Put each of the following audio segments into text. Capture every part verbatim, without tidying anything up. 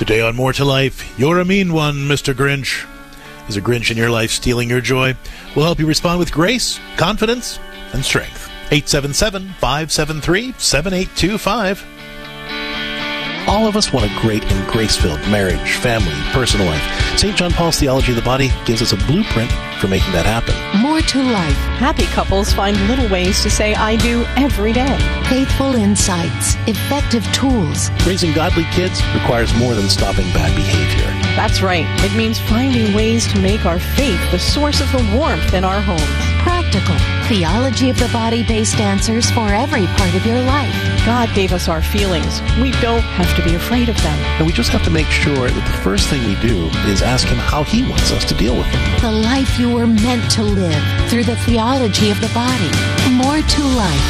Today on More to Life, you're a mean one, Mister Grinch. Is a Grinch in your life stealing your joy? We'll help you respond with grace, confidence, and strength. eight seven seven, five seven three, seven eight two five. All of us want a great and grace-filled marriage, family, personal life. Saint John Paul's Theology of the Body gives us a blueprint for making that happen. More to life. Happy couples find little ways to say I do every day. Faithful insights. Effective tools. Raising godly kids requires more than stopping bad behavior. That's right. It means finding ways to make our faith the source of the warmth in our homes. Practical. Theology of the Body-based answers for every part of your life. God gave us our feelings. We don't have to be afraid of them. And we just have to make sure that the first thing we do is ask Him how He wants us to deal with them. The life you were meant to live through the theology of the body. More to life.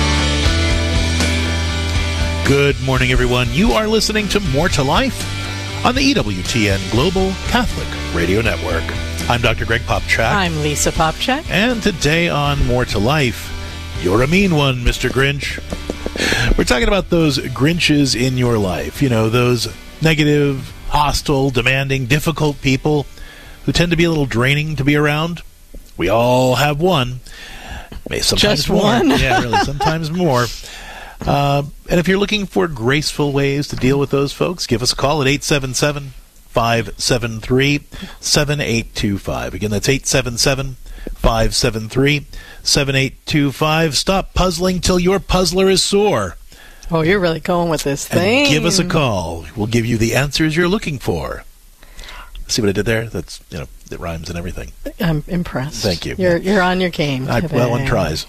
Good morning, everyone. You are listening to More to Life on the E W T N Global Catholic Radio Network. I'm Doctor Greg Popchak. I'm Lisa Popchak. And today on More to Life, you're a mean one, Mister Grinch. We're talking about those Grinches in your life. You know, those negative, hostile, demanding, difficult people who tend to be a little draining to be around. We all have one. Maybe sometimes Just more. one? Yeah, really, sometimes more. Uh, and if you're looking for graceful ways to deal with those folks, give us a call at eight seven seven, five seven three, seven eight two five. Again, that's eight seven seven, five seven three, seven eight two five. Stop puzzling till your puzzler is sore. Oh, you're really going with this thing. And give us a call. We'll give you the answers you're looking for. See what I did there? That's, you know, it rhymes and everything. I'm impressed. Thank you. You're you're on your game I, today. well, one tries.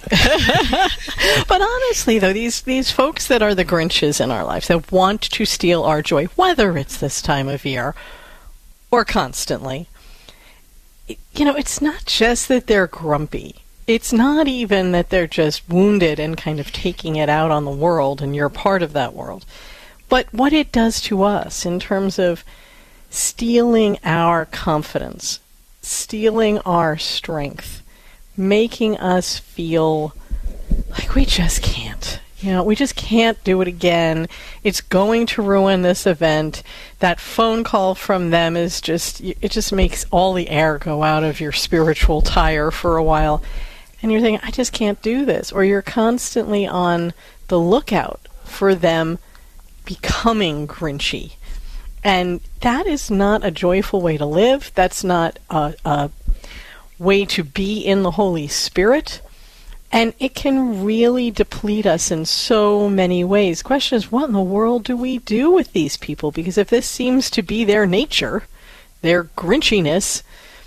But honestly, though, these these folks that are the Grinches in our lives that want to steal our joy, whether it's this time of year or constantly, you know, it's not just that they're grumpy. It's not even that they're just wounded and kind of taking it out on the world, and you're part of that world. But what it does to us in terms of stealing our confidence, stealing our strength, making us feel like we just can't. You know, we just can't do it again. It's going to ruin this event. That phone call from them is just, it just makes all the air go out of your spiritual tire for a while. And you're thinking, I just can't do this. Or you're constantly on the lookout for them becoming Grinchy. And that is not a joyful way to live. That's not a, a way to be in the Holy Spirit. And it can really deplete us in so many ways. The question is, what in the world do we do with these people? Because if this seems to be their nature, their Grinchiness,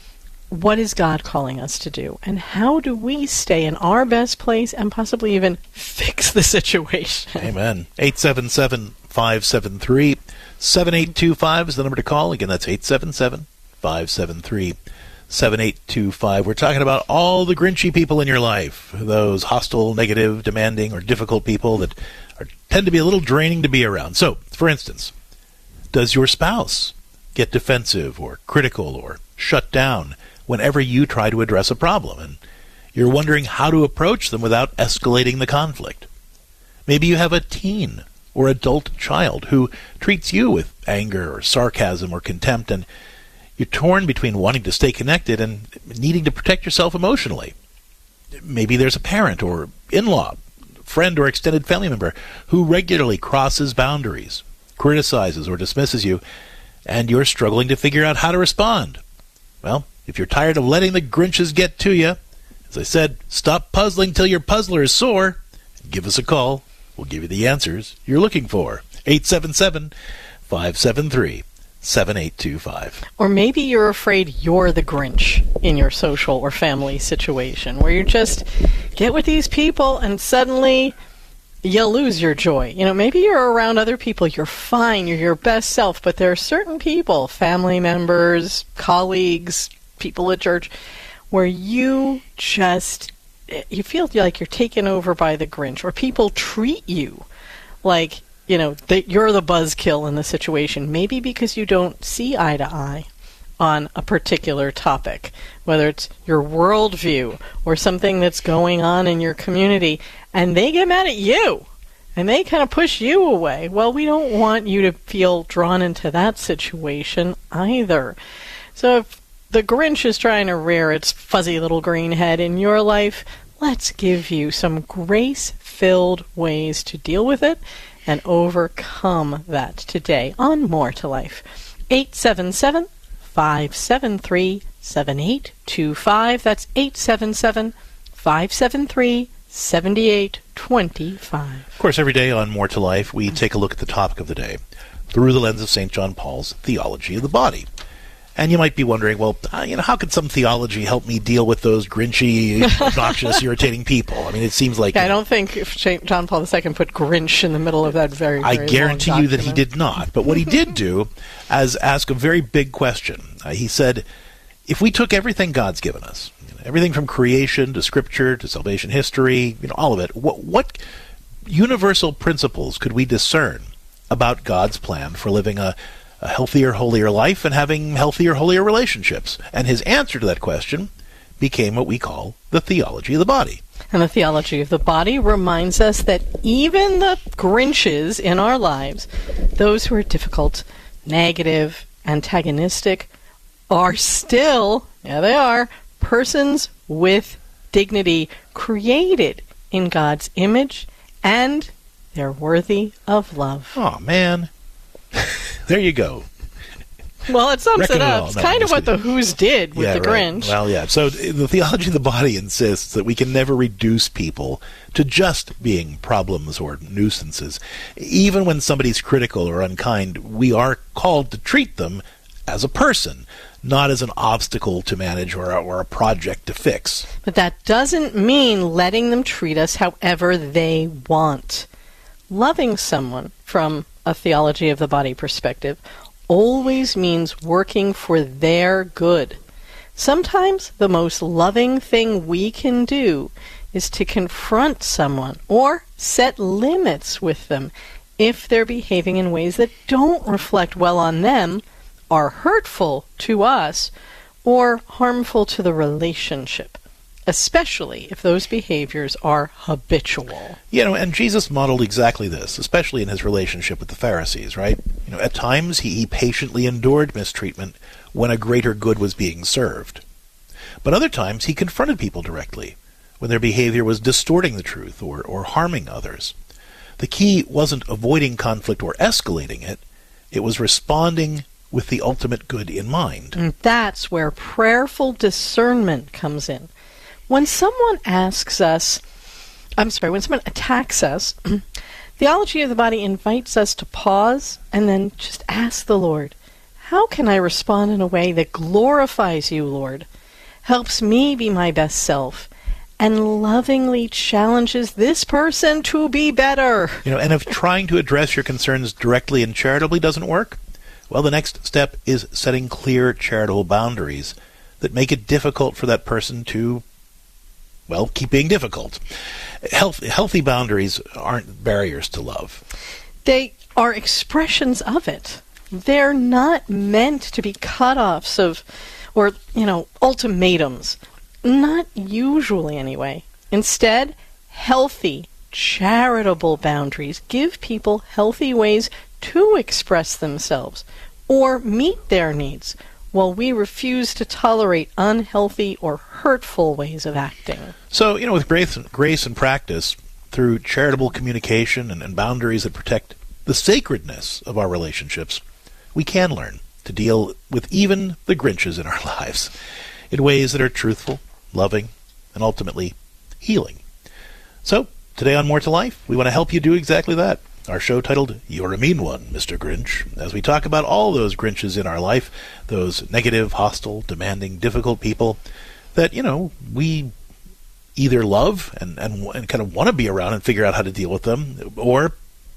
what is God calling us to do? And how do we stay in our best place and possibly even fix the situation? Amen. eight seven seven, five seven three, seven eight two five is the number to call. Again, that's eight seven seven, five seven three, seven eight two five. We're talking about all the Grinchy people in your life, those hostile, negative, demanding, or difficult people that are, tend to be a little draining to be around. So, for instance, does your spouse get defensive or critical or shut down whenever you try to address a problem, and you're wondering how to approach them without escalating the conflict? Maybe you have a teen or adult child who treats you with anger or sarcasm or contempt, and you're torn between wanting to stay connected and needing to protect yourself emotionally. Maybe there's a parent or in-law, friend or extended family member who regularly crosses boundaries, criticizes or dismisses you, and you're struggling to figure out how to respond. Well, if you're tired of letting the Grinches get to you, as I said, stop puzzling till your puzzler is sore. Give us a call. We'll give you the answers you're looking for. eight seven seven, five seven three, seven eight two five. Or maybe you're afraid you're the Grinch in your social or family situation, where you just get with these people and suddenly you lose your joy. You know, maybe you're around other people, you're fine, you're your best self, but there are certain people, family members, colleagues, people at church, where you just, you feel like you're taken over by the Grinch, or people treat you like, you know, that you're the buzzkill in the situation, maybe because you don't see eye to eye on a particular topic, whether it's your worldview or something that's going on in your community, and they get mad at you. and they kind of push you away. Well, we don't want you to feel drawn into that situation either. So if the Grinch is trying to rear its fuzzy little green head in your life, let's give you some grace-filled ways to deal with it and overcome that today on More to Life. eight seven seven, five seven three, seven eight two five. That's eight seven seven, five seven three, seven eight two five. Of course, every day on More to Life, we take a look at the topic of the day through the lens of Saint John Paul's theology of the body. And you might be wondering, well, uh, you know, how could some theology help me deal with those grinchy, obnoxious, irritating people? I mean, it seems like... Yeah, I don't think if Saint John Paul the Second put Grinch in the middle of that very, very I guarantee long you that he document. did not. But what he did do is ask a very big question. Uh, he said, if we took everything God's given us, you know, everything from creation to Scripture to salvation history, you know, all of it, what, what universal principles could we discern about God's plan for living a a healthier, holier life and having healthier, holier relationships? And his answer to that question became what we call the theology of the body. And the theology of the body reminds us that even the Grinches in our lives, those who are difficult, negative, antagonistic, are still, yeah they are, persons with dignity, created in God's image, and they're worthy of love. Oh, man. There you go. Well, it sums Reckon it it up. all. It's No, kind I'm of what just the kidding. Who's did with Yeah, the right. Grinch. Well, yeah. So the theology of the body insists that we can never reduce people to just being problems or nuisances. Even when somebody's critical or unkind, we are called to treat them as a person, not as an obstacle to manage or a, or a project to fix. But that doesn't mean letting them treat us however they want. Loving someone from a theology of the body perspective always means working for their good. Sometimes the most loving thing we can do is to confront someone or set limits with them if they're behaving in ways that don't reflect well on them, are hurtful to us, or harmful to the relationship, especially if those behaviors are habitual. You know, and Jesus modeled exactly this, especially in his relationship with the Pharisees, right? You know, at times he, he patiently endured mistreatment when a greater good was being served. But other times he confronted people directly when their behavior was distorting the truth or, or harming others. The key wasn't avoiding conflict or escalating it. It was responding with the ultimate good in mind. And that's where prayerful discernment comes in. When someone asks us, I'm sorry, when someone attacks us, theology of the body invites us to pause and then just ask the Lord, how can I respond in a way that glorifies you, Lord, helps me be my best self, and lovingly challenges this person to be better? You know, and if trying to address your concerns directly and charitably doesn't work, well, the next step is setting clear charitable boundaries that make it difficult for that person to, well, keep being difficult. Health, healthy boundaries aren't barriers to love. They are expressions of it. They're not meant to be cutoffs of, or, you know, ultimatums. Not usually, anyway. Instead, healthy, charitable boundaries give people healthy ways to express themselves or meet their needs, while we refuse to tolerate unhealthy or hurtful ways of acting. So, you know, with grace, grace and practice, through charitable communication and, and boundaries that protect the sacredness of our relationships, we can learn to deal with even the Grinches in our lives in ways that are truthful, loving, and ultimately healing. So, today on More to Life, we want to help you do exactly that. Our show titled, You're a Mean One, Mister Grinch, as we talk about all those Grinches in our life, those negative, hostile, demanding, difficult people that, you know, we either love and, and, and kind of want to be around and figure out how to deal with them, or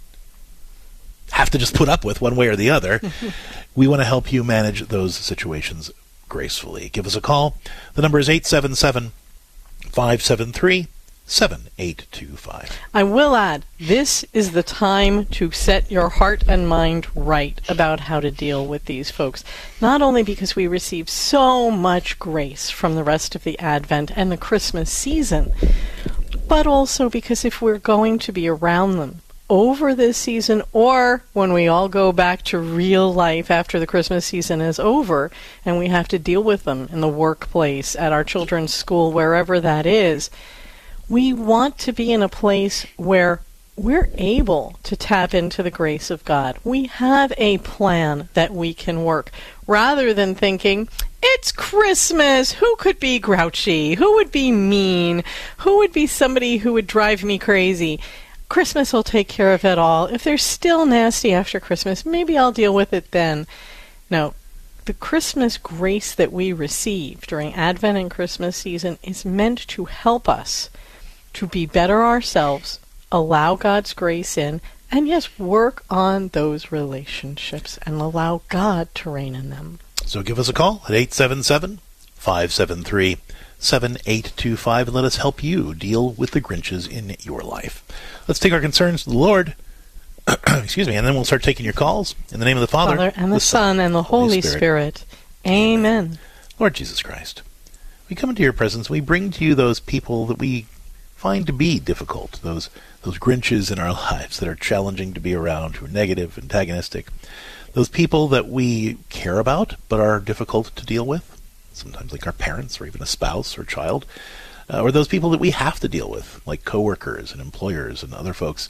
have to just put up with one way or the other. We want to help you manage those situations gracefully. Give us a call. The number is eight seven seven, five seven three, seven eight two five. I will add, this is the time to set your heart and mind right about how to deal with these folks. Not only because we receive so much grace from the rest of the Advent and the Christmas season, but also because if we're going to be around them over this season, or when we all go back to real life after the Christmas season is over and we have to deal with them in the workplace, at our children's school, wherever that is, we want to be in a place where we're able to tap into the grace of God. We have a plan that we can work, rather than thinking, it's Christmas, who could be grouchy, who would be mean, who would be somebody who would drive me crazy. Christmas will take care of it all. If they're still nasty after Christmas, maybe I'll deal with it then. No, the Christmas grace that we receive during Advent and Christmas season is meant to help us to be better ourselves, allow God's grace in, and yes, work on those relationships and allow God to reign in them. So give us a call at eight seven seven, five seven three, seven eight two five and let us help you deal with the Grinches in your life. Let's take our concerns to the Lord. Excuse me, and then we'll start taking your calls in the name of the Father, Father and the, the Son, and the Holy Spirit. Spirit. Amen. Amen. Lord Jesus Christ, we come into your presence. We bring to you those people that we find to be difficult, those those Grinches in our lives that are challenging to be around, who are negative, antagonistic, those people that we care about but are difficult to deal with, sometimes like our parents or even a spouse or child, uh, or those people that we have to deal with, like coworkers and employers and other folks.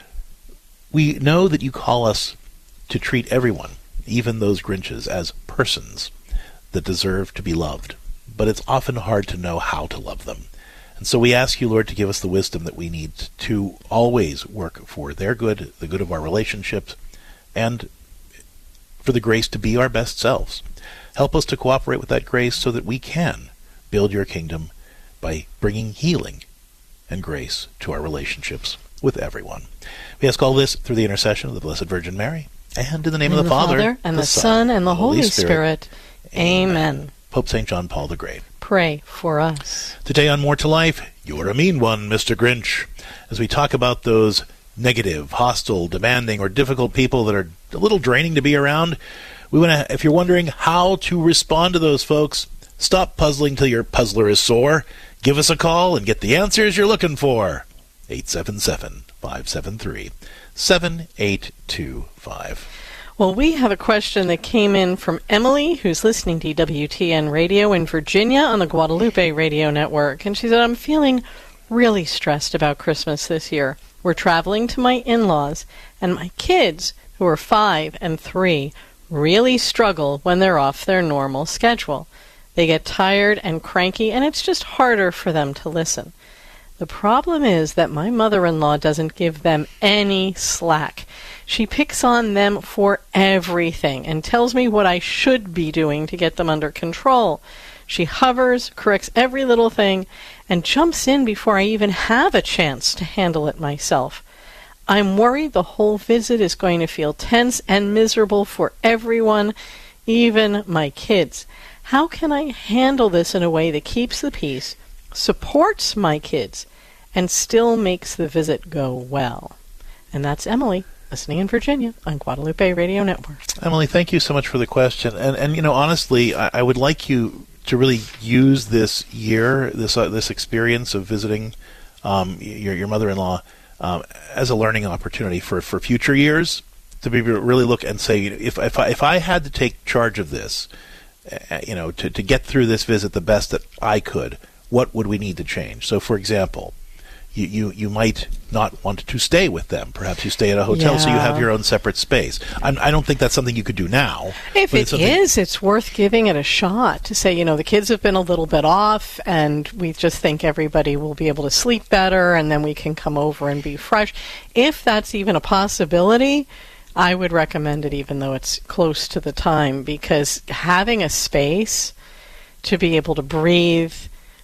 We know that you call us to treat everyone, even those Grinches, as persons that deserve to be loved, but it's often hard to know how to love them. And so we ask you, Lord, to give us the wisdom that we need to always work for their good, the good of our relationships, and for the grace to be our best selves. Help us to cooperate with that grace so that we can build your kingdom by bringing healing and grace to our relationships with everyone. We ask all this through the intercession of the Blessed Virgin Mary, and in the name in of the, the Father, Father, and the, the Son, and the Holy Spirit. Spirit. Amen. Amen. Pope Saint John Paul the Great, pray for us. Today on More to Life, you're a mean one, Mister Grinch, as we talk about those negative, hostile, demanding, or difficult people that are a little draining to be around. We want to, if you're wondering how to respond to those folks, stop puzzling till your puzzler is sore. Give us a call and get the answers you're looking for. eight seven seven, five seven three, seven eight two five. Well, we have a question that came in from Emily, who's listening to W T N Radio in Virginia on the Guadalupe Radio Network. And she said, I'm feeling really stressed about Christmas this year. We're traveling to my in-laws, and my kids, who are five and three, really struggle when they're off their normal schedule. They get tired and cranky, and it's just harder for them to listen. The problem is that my mother-in-law doesn't give them any slack. She picks on them for everything and tells me what I should be doing to get them under control. She hovers, corrects every little thing, and jumps in before I even have a chance to handle it myself. I'm worried the whole visit is going to feel tense and miserable for everyone, even my kids. How can I handle this in a way that keeps the peace, supports my kids, and still makes the visit go well? And that's Emily, listening in Virginia on Guadalupe Radio Network. Emily, thank you so much for the question. And, and you know, honestly, I, I would like you to really use this year, this uh, this experience of visiting um, your, your mother-in-law um, as a learning opportunity for, for future years, to be really look and say, if if I, if I had to take charge of this, uh, you know, to, to get through this visit the best that I could, what would we need to change? So, for example, You, you you might not want to stay with them. Perhaps you stay at a hotel, yeah. so you have your own separate space. I'm, I don't think that's something you could do now. If it it's is, it's worth giving it a shot to say, you know, the kids have been a little bit off, and we just think everybody will be able to sleep better, and then we can come over and be fresh. If that's even a possibility, I would recommend it, even though it's close to the time, because having a space to be able to breathe,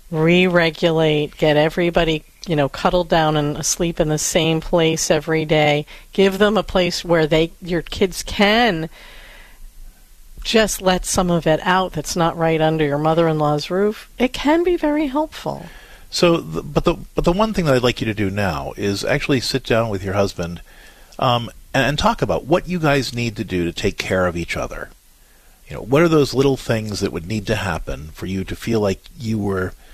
re-regulate, get everybody, you know, cuddled down and asleep in the same place every day. Give them a place where they, your kids can just let some of it out that's not right under your mother-in-law's roof. It can be very helpful. So, the, but the but the one thing that I'd like you to do now is actually sit down with your husband um, and, and talk about what you guys need to do to take care of each other. You know, what are those little things that would need to happen for you to feel like you were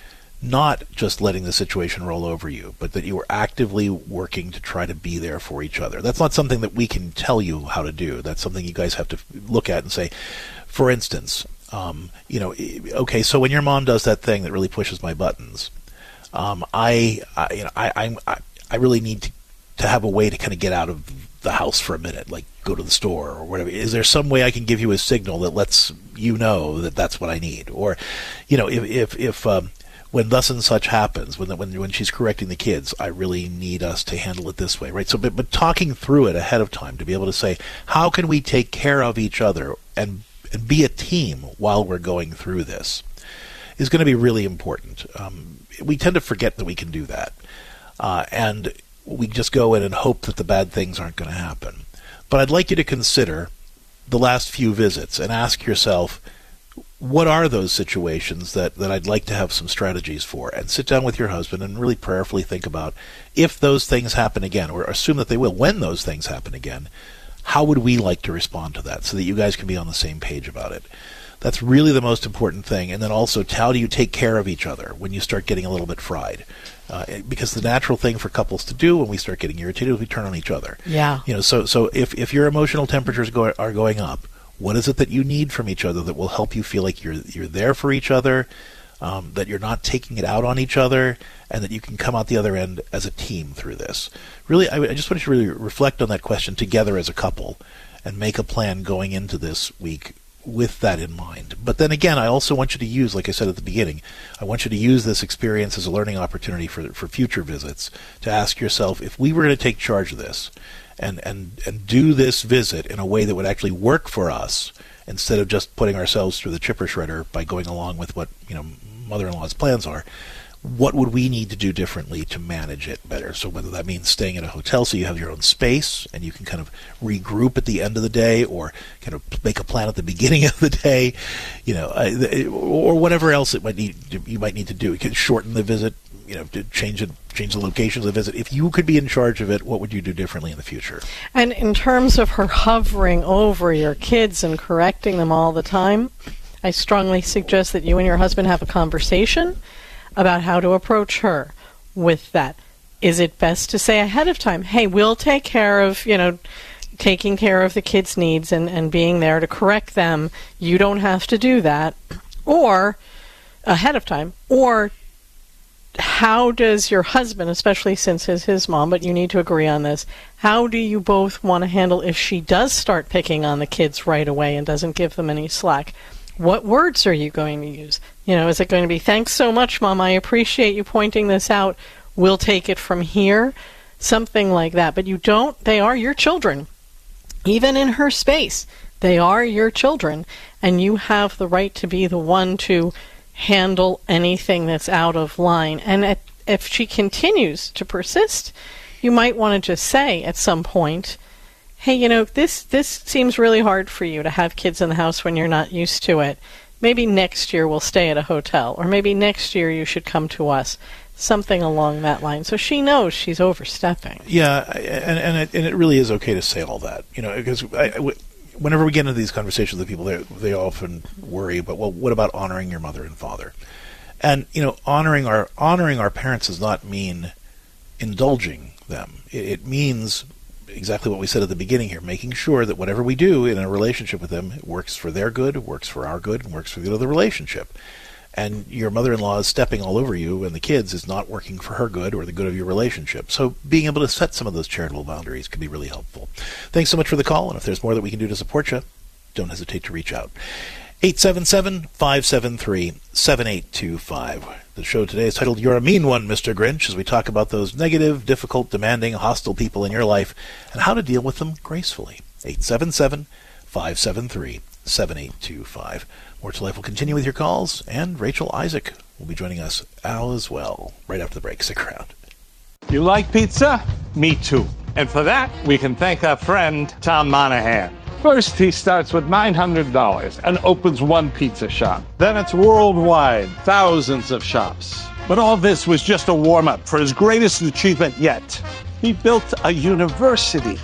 not just letting the situation roll over you, but that you are actively working to try to be there for each other. That's not something that we can tell you how to do. That's something you guys have to look at and say, for instance, um, you know, okay, so when your mom does that thing that really pushes my buttons, um, I, I, you know, I, I, I really need to, to have a way to kind of get out of the house for a minute, like go to the store or whatever. Is there some way I can give you a signal that lets you know that that's what I need? Or, you know, if, if, if, um, when thus and such happens, when, the, when, when she's correcting the kids, I really need us to handle it this way, right? So, but, but talking through it ahead of time to be able to say, how can we take care of each other and, and be a team while we're going through this is going to be really important. Um, we tend to forget that we can do that. Uh, and we just go in and hope that the bad things aren't going to happen. But I'd like you to consider the last few visits and ask yourself, what are those situations that, that I'd like to have some strategies for? And sit down with your husband and really prayerfully think about, if those things happen again, or assume that they will, when those things happen again, how would we like to respond to that so that you guys can be on the same page about it? That's really the most important thing. And then also, how do you take care of each other when you start getting a little bit fried? Uh, because the natural thing for couples to do when we start getting irritated is we turn on each other. Yeah. You know, so so if, if your emotional temperatures go, are going up, what is it that you need from each other that will help you feel like you're you're there for each other, um, that you're not taking it out on each other, and that you can come out the other end as a team through this? Really, I, I just want you to really reflect on that question together as a couple and make a plan going into this week with that in mind. But then again, I also want you to use, like I said at the beginning, I want you to use this experience as a learning opportunity for for future visits to ask yourself, if we were going to take charge of this and, and, and do this visit in a way that would actually work for us, instead of just putting ourselves through the chipper shredder by going along with what, you know, mother-in-law's plans are, what would we need to do differently to manage it better? So whether that means staying at a hotel so you have your own space and you can kind of regroup at the end of the day, or kind of make a plan at the beginning of the day, you know, uh, or whatever else it might need, you might need to do. You can shorten the visit, you know, to change it, change the location of the visit. If you could be in charge of it, what would you do differently in the future? And in terms of her hovering over your kids and correcting them all the time, I strongly suggest that you and your husband have a conversation about how to approach her with that. Is it best to say ahead of time, hey, we'll take care of, you know, taking care of the kids' needs and, and being there to correct them. You don't have to do that. Or ahead of time. Or how does your husband, especially since it's his mom, but you need to agree on this, how do you both want to handle if she does start picking on the kids right away and doesn't give them any slack? What words are you going to use? You know, is it going to be, thanks so much, Mom, I appreciate you pointing this out, we'll take it from here? Something like that. But you don't, they are your children. Even in her space, they are your children, and you have the right to be the one to handle anything that's out of line. And at, if she continues to persist, you might want to just say at some point, hey, you know, this this seems really hard for you to have kids in the house when you're not used to it. Maybe next year we'll stay at a hotel, or maybe next year you should come to us. Something along that line, so she knows she's overstepping. Yeah, and and it, and it really is okay to say all that, you know, because I, I, whenever we get into these conversations with people, they they often worry about, well, what about honoring your mother and father? And you know, honoring our honoring our parents does not mean indulging them. It, it means exactly what we said at the beginning here, making sure that whatever we do in a relationship with them works for their good, works for our good, and works for the other relationship. And your mother-in-law is stepping all over you and the kids is not working for her good or the good of your relationship. So being able to set some of those charitable boundaries can be really helpful. Thanks so much for the call, and if there's more that we can do to support you, don't hesitate to reach out. eight seven seven, five seven three, seven eight two five. The show today is titled You're a Mean One, Mister Grinch, as we talk about those negative, difficult, demanding, hostile people in your life and how to deal with them gracefully. eight seven seven, five seven three, seven eight two five. More to Life will continue with your calls, and Rachel Isaac will be joining us as well right after the break. Stick around. You like pizza? Me too. And for that, we can thank our friend, Tom Monahan. First, he starts with nine hundred dollars and opens one pizza shop. Then it's worldwide, thousands of shops. But all this was just a warm-up for his greatest achievement yet. He built a university.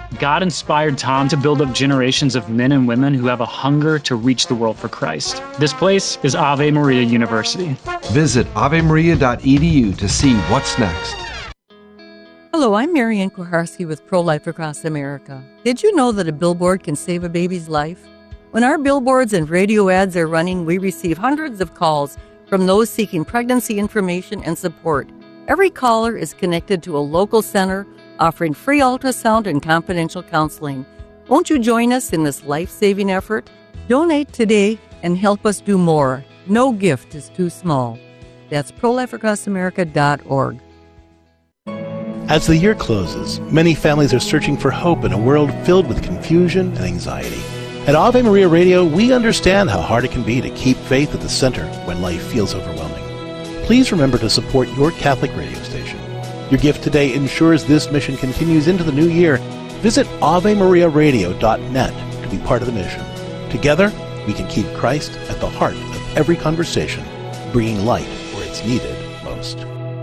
God inspired Tom to build up generations of men and women who have a hunger to reach the world for Christ. This place is Ave Maria University. Visit ave maria dot e d u to see what's next. Hello, I'm Marianne Kuharski with Pro-Life Across America. Did you know that a billboard can save a baby's life? When our billboards and radio ads are running, we receive hundreds of calls from those seeking pregnancy information and support. Every caller is connected to a local center offering free ultrasound and confidential counseling. Won't you join us in this life-saving effort? Donate today and help us do more. No gift is too small. That's pro life across america dot org. As the year closes, many families are searching for hope in a world filled with confusion and anxiety. At Ave Maria Radio, we understand how hard it can be to keep faith at the center when life feels overwhelming. Please remember to support your Catholic radio station. Your gift today ensures this mission continues into the new year. Visit ave maria radio dot net to be part of the mission. Together, we can keep Christ at the heart of every conversation, bringing light where it's needed most.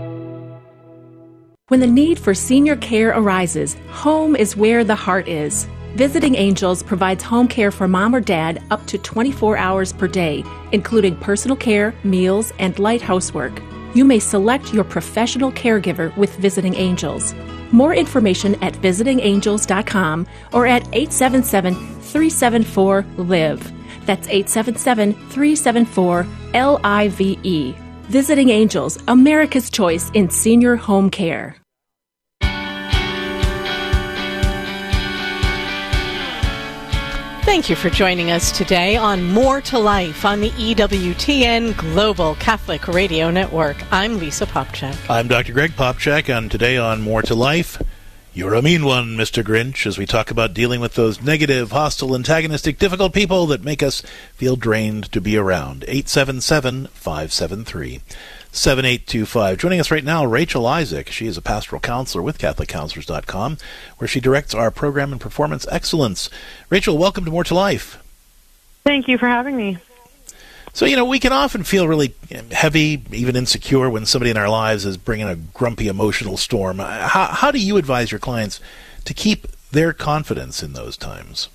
When the need for senior care arises, home is where the heart is. Visiting Angels provides home care for mom or dad up to twenty-four hours per day, including personal care, meals, and light housework. You may select your professional caregiver with Visiting Angels. More information at visiting angels dot com or at eight seven seven, three seven four, L I V E. That's eight seven seven, three seven four, L I V E. Visiting Angels, America's choice in senior home care. Thank you for joining us today on More to Life on the E W T N Global Catholic Radio Network. I'm Lisa Popchak. I'm Doctor Greg Popchak, and today on More to Life, you're a mean one, Mister Grinch, as we talk about dealing with those negative, hostile, antagonistic, difficult people that make us feel drained to be around. eight seven seven, five seven three, seven eight two five. Joining us right now, Rachel Isaac. She is a pastoral counselor with Catholic Counselors dot com, where she directs our program in performance excellence. Rachel, welcome to More to Life. Thank you for having me. So, you know, we can often feel really heavy, even insecure, when somebody in our lives is bringing a grumpy emotional storm. How, how do you advise your clients to keep their confidence in those times?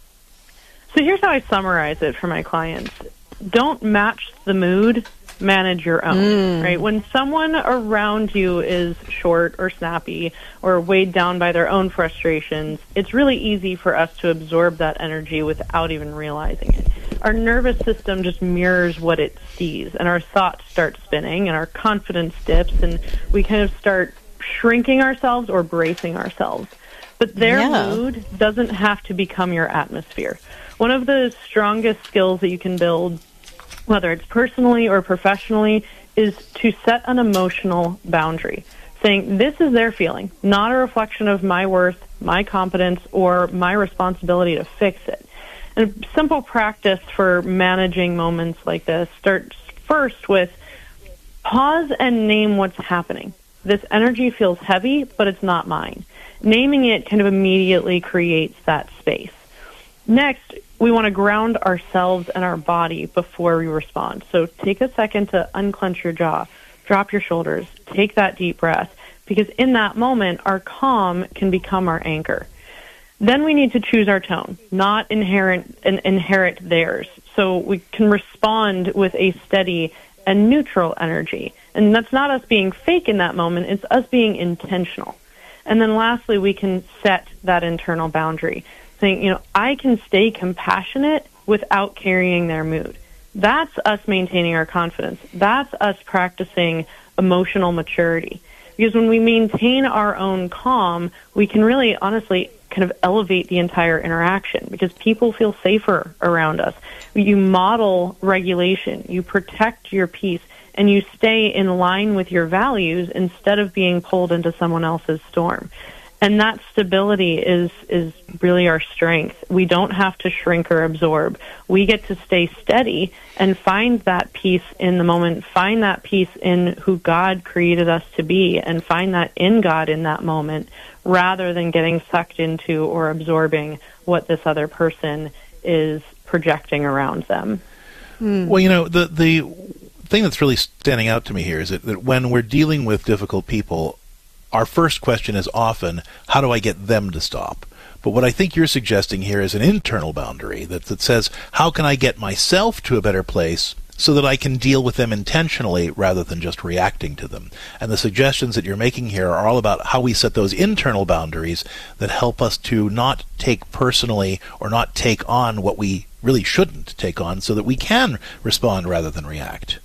So here's how I summarize it for my clients. Don't match the mood, manage your own, mm. right? When someone around you is short or snappy or weighed down by their own frustrations, it's really easy for us to absorb that energy without even realizing it. Our nervous system just mirrors what it sees, and our thoughts start spinning, and our confidence dips, and we kind of start shrinking ourselves or bracing ourselves. But their yeah. mood doesn't have to become your atmosphere. One of the strongest skills that you can build, whether it's personally or professionally, is to set an emotional boundary, saying this is their feeling, not a reflection of my worth, my competence, or my responsibility to fix it. And a simple practice for managing moments like this starts first with pause and name what's happening. This energy feels heavy, but it's not mine. Naming it kind of immediately creates that space. Next, we want to ground ourselves and our body before we respond. So take a second to unclench your jaw, drop your shoulders, take that deep breath, because in that moment, our calm can become our anchor. Then we need to choose our tone, not inherit, and inherit theirs. So we can respond with a steady and neutral energy. And that's not us being fake in that moment, it's us being intentional. And then lastly, we can set that internal boundary, saying, you know, I can stay compassionate without carrying their mood. That's us maintaining our confidence. That's us practicing emotional maturity. Because when we maintain our own calm, we can really, honestly, kind of elevate the entire interaction because people feel safer around us. You model regulation, you protect your peace, and you stay in line with your values instead of being pulled into someone else's storm. And that stability is is really our strength. We don't have to shrink or absorb. We get to stay steady and find that peace in the moment, find that peace in who God created us to be, and find that in God in that moment, rather than getting sucked into or absorbing what this other person is projecting around them. Mm. Well, you know, the the thing that's really standing out to me here is that, that when we're dealing with difficult people, our first question is often, how do I get them to stop? But what I think you're suggesting here is an internal boundary that, that says, how can I get myself to a better place so that I can deal with them intentionally rather than just reacting to them? And the suggestions that you're making here are all about how we set those internal boundaries that help us to not take personally or not take on what we really shouldn't take on, so that we can respond rather than react.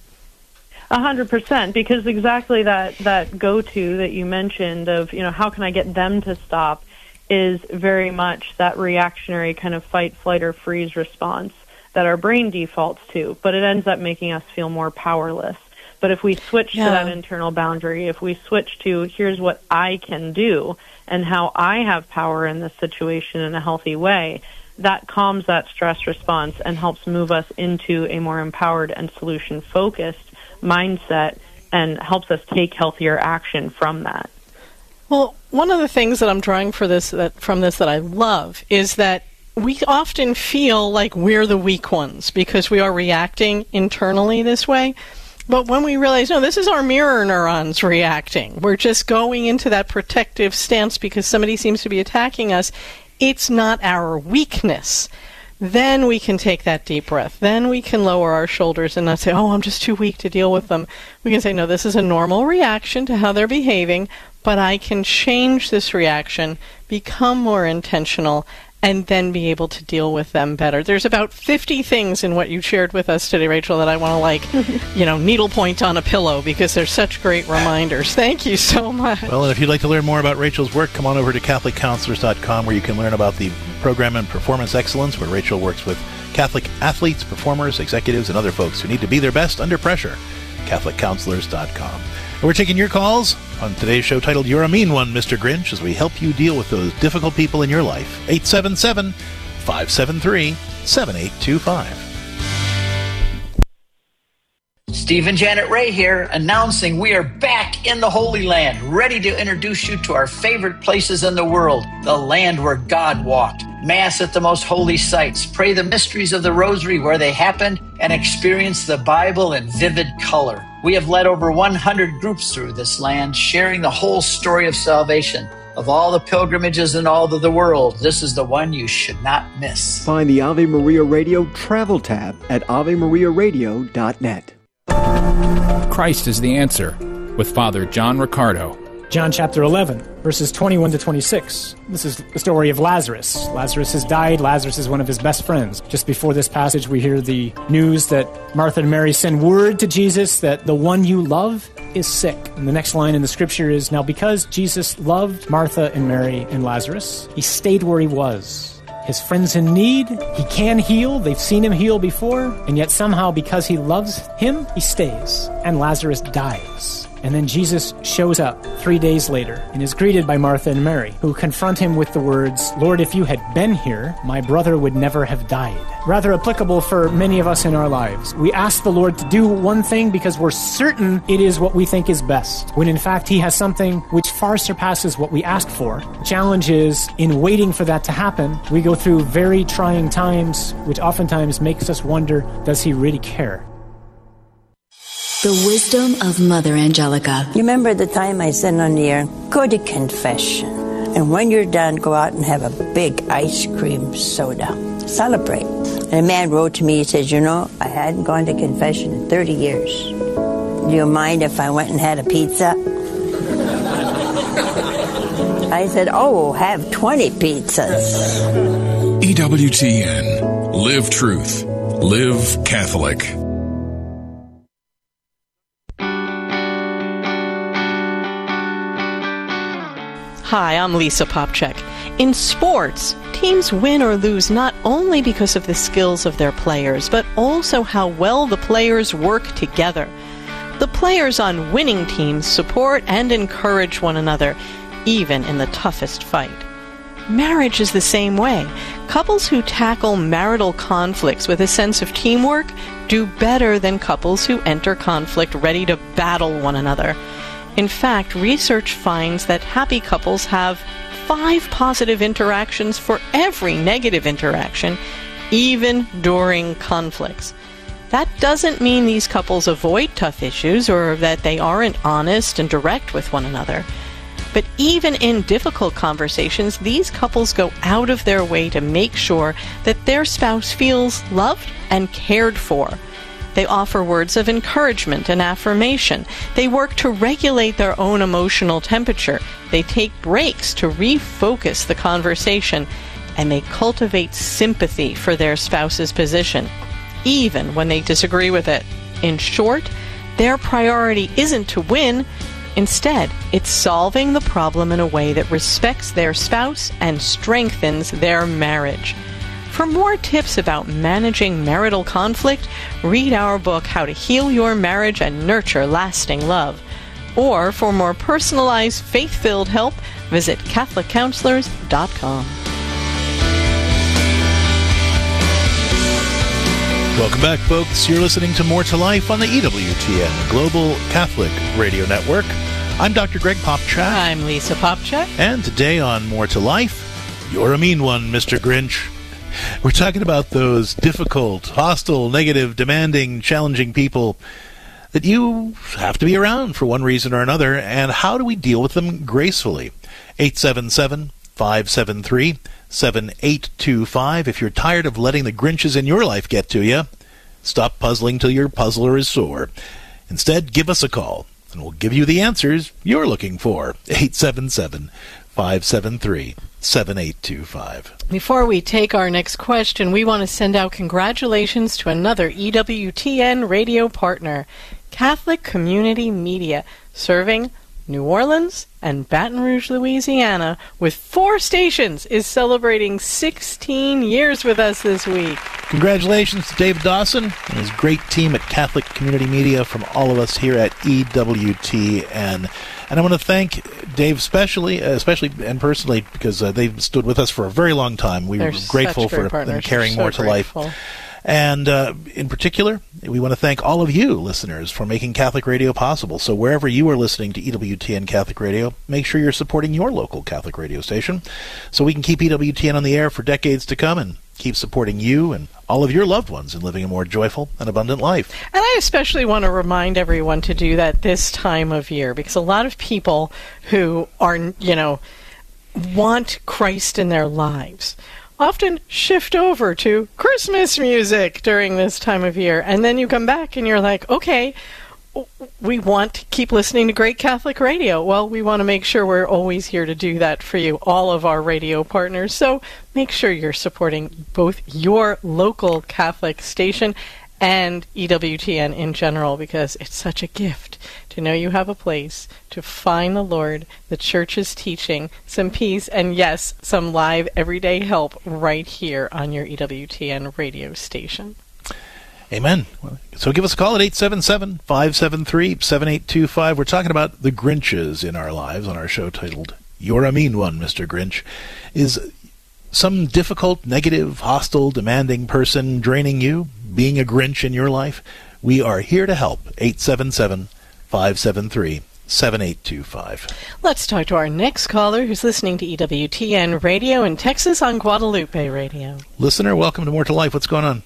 A hundred percent, because exactly that, that go-to that you mentioned of, you know, how can I get them to stop is very much that reactionary kind of fight, flight, or freeze response that our brain defaults to, but it ends up making us feel more powerless. But if we switch yeah. to that internal boundary, if we switch to here's what I can do and how I have power in this situation in a healthy way, that calms that stress response and helps move us into a more empowered and solution-focused mindset and helps us take healthier action from that. Well, one of the things that I'm drawing for this that from this that I love is that we often feel like we're the weak ones because we are reacting internally this way. But when we realize, no, this is our mirror neurons reacting. We're just going into that protective stance because somebody seems to be attacking us. It's not our weakness. Then we can take that deep breath. Then we can lower our shoulders and not say, oh, I'm just too weak to deal with them. We can say, no, this is a normal reaction to how they're behaving, but I can change this reaction, become more intentional, and then be able to deal with them better. There's about fifty things in what you shared with us today, Rachel, that I want to, like, you know, needlepoint on a pillow because they're such great reminders. Thank you so much. Well, and if you'd like to learn more about Rachel's work, come on over to Catholic Counselors dot com, where you can learn about the program in Performance Excellence, where Rachel works with Catholic athletes, performers, executives, and other folks who need to be their best under pressure. Catholic Counselors dot com. And we're taking your calls on today's show titled You're a Mean One, Mister Grinch, as we help you deal with those difficult people in your life. eight seven seven, five seven three, seven eight two five. Steve and Janet Ray here, announcing we are back in the Holy Land, ready to introduce you to our favorite places in the world, the land where God walked. Mass at the most holy sites, pray the mysteries of the Rosary where they happened, and experience the Bible in vivid color. We have led over one hundred groups through this land, sharing the whole story of salvation. Of all the pilgrimages in all of the world, this is the one you should not miss. Find the Ave Maria Radio travel tab at ave maria radio dot net. Christ is the answer, with Father John Riccardo. John chapter eleven, verses twenty-one to twenty-six. This is the story of Lazarus. Lazarus has died. Lazarus is one of his best friends. Just before this passage, we hear the news that Martha and Mary send word to Jesus that the one you love is sick. And the next line in the scripture is, now because Jesus loved Martha and Mary and Lazarus, he stayed where he was. His friend's in need. He can heal. They've seen him heal before. And yet somehow, because he loves him, he stays. And Lazarus dies. And then Jesus shows up three days later and is greeted by Martha and Mary, who confront him with the words, Lord, if you had been here, my brother would never have died. Rather applicable for many of us in our lives. We ask the Lord to do one thing because we're certain it is what we think is best, when in fact he has something which far surpasses what we ask for. The challenge is, in waiting for that to happen, we go through very trying times, which oftentimes makes us wonder, does he really care? The wisdom of Mother Angelica. You remember the time I said on the air, go to confession. And when you're done, go out and have a big ice cream soda. Celebrate. And a man wrote to me, he says, you know, I hadn't gone to confession in thirty years. Do you mind if I went and had a pizza? I said, oh, have twenty pizzas. E W T N. Live truth. Live Catholic. Hi, I'm Lisa Popchak. In sports, teams win or lose not only because of the skills of their players, but also how well the players work together. The players on winning teams support and encourage one another, even in the toughest fight. Marriage is the same way. Couples who tackle marital conflicts with a sense of teamwork do better than couples who enter conflict ready to battle one another. In fact, research finds that happy couples have five positive interactions for every negative interaction, even during conflicts. That doesn't mean these couples avoid tough issues or that they aren't honest and direct with one another. But even in difficult conversations, these couples go out of their way to make sure that their spouse feels loved and cared for. They offer words of encouragement and affirmation. They work to regulate their own emotional temperature. They take breaks to refocus the conversation. And they cultivate sympathy for their spouse's position, even when they disagree with it. In short, their priority isn't to win. Instead, it's solving the problem in a way that respects their spouse and strengthens their marriage. For more tips about managing marital conflict, read our book, How to Heal Your Marriage and Nurture Lasting Love. Or for more personalized, faith-filled help, visit Catholic Counselors dot com. Welcome back, folks. You're listening to More to Life on the E W T N Global Catholic Radio Network. I'm Doctor Greg Popcak. I'm Lisa Popcak. And today on More to Life, you're a mean one, Mister Grinch. We're talking about those difficult, hostile, negative, demanding, challenging people that you have to be around for one reason or another, and how do we deal with them gracefully? eight seven seven, five seven three, seven eight two five. If you're tired of letting the Grinches in your life get to you, stop puzzling till your puzzler is sore. Instead, give us a call, and we'll give you the answers you're looking for. eight seven seven, five seven three, seven eight two five. Before we take our next question, we want to send out congratulations to another E W T N radio partner, Catholic Community Media, serving New Orleans and Baton Rouge, Louisiana, with four stations, is celebrating sixteen years with us this week. Congratulations to Dave Dawson and his great team at Catholic Community Media from all of us here at E W T N. And I want to thank Dave especially, uh, especially and personally, because uh, they've stood with us for a very long time. We They're were grateful for them carrying More to Life. And uh, in particular, we want to thank all of you listeners for making Catholic Radio possible. So wherever you are listening to E W T N Catholic Radio, make sure you're supporting your local Catholic radio station so we can keep E W T N on the air for decades to come and keep supporting you and all of your loved ones in living a more joyful and abundant life. And I especially want to remind everyone to do that this time of year, because a lot of people who are, you know, want Christ in their lives often shift over to Christmas music during this time of year. And then you come back and you're like, okay, we want to keep listening to great Catholic radio. Well, we want to make sure we're always here to do that for you, all of our radio partners. So make sure you're supporting both your local Catholic station and E W T N in general, because it's such a gift to know you have a place to find the Lord, the Church's teaching, some peace, and yes, some live everyday help right here on your E W T N radio station. Amen. So give us a call at eight seven seven, five seven three, seven eight two five. We're talking about the Grinches in our lives on our show titled You're a Mean One, Mister Grinch. Is some difficult, negative, hostile, demanding person draining you, being a Grinch in your life? We are here to help. eight seven seven, five seven three, seven eight two five. Let's talk to our next caller who's listening to E W T N Radio in Texas on Guadalupe Radio. Listener, welcome to More to Life. What's going on?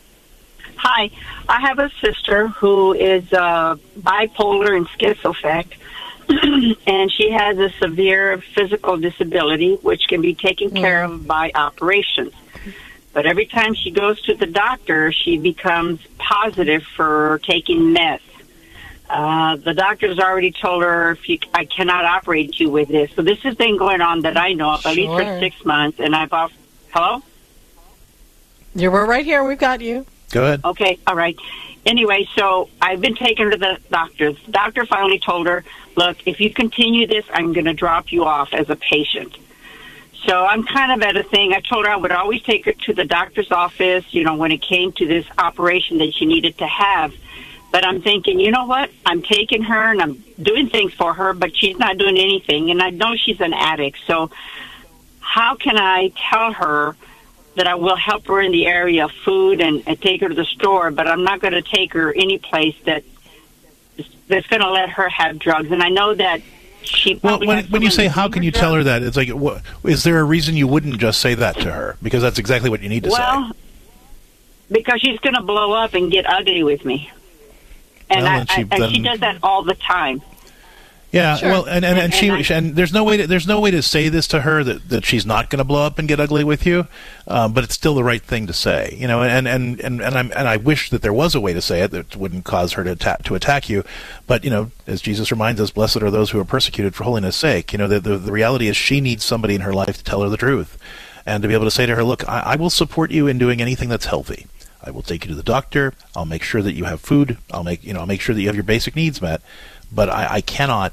Hi. I have a sister who is uh, bipolar and schizoaffect, and she has a severe physical disability, which can be taken care of by operations. But every time she goes to the doctor, she becomes positive for taking meth. Uh, the doctor's already told her, if you, I cannot operate you with this. So this has been going on that I know of, at least for six months. And I've off- Hello? You're we're right here. We've got you. Go ahead. Okay, all right. Anyway, so I've been taking her to the doctor. The doctor finally told her, look, if you continue this, I'm going to drop you off as a patient. So I'm kind of at a thing. I told her I would always take her to the doctor's office, you know, when it came to this operation that she needed to have. But I'm thinking, you know what? I'm taking her and I'm doing things for her, but she's not doing anything. And I know she's an addict. So how can I tell her that I will help her in the area of food and, and take her to the store, but I'm not going to take her any place that that's going to let her have drugs. And I know that she well, when, when you say how can you tell her that, it's like, what, is there a reason you wouldn't just say that to her? Because that's exactly what you need to well, say. Because she's going to blow up and get ugly with me. And, well, I, and she, I, and then, she does that all the time. Yeah, Sure. well, and, and, and, And- she and I- and there's no way to, there's no way to say this to her that, that she's not going to blow up and get ugly with you, um, but it's still the right thing to say, you know. And and and and, I'm, and I wish that there was a way to say it that wouldn't cause her to attack to attack you, but you know, as Jesus reminds us, blessed are those who are persecuted for holiness' sake. You know, the the, the reality is she needs somebody in her life to tell her the truth, and to be able to say to her, look, I, I will support you in doing anything that's healthy. I will take you to the doctor. I'll make sure that you have food. I'll make you know I'll make sure that you have your basic needs met. But I, I cannot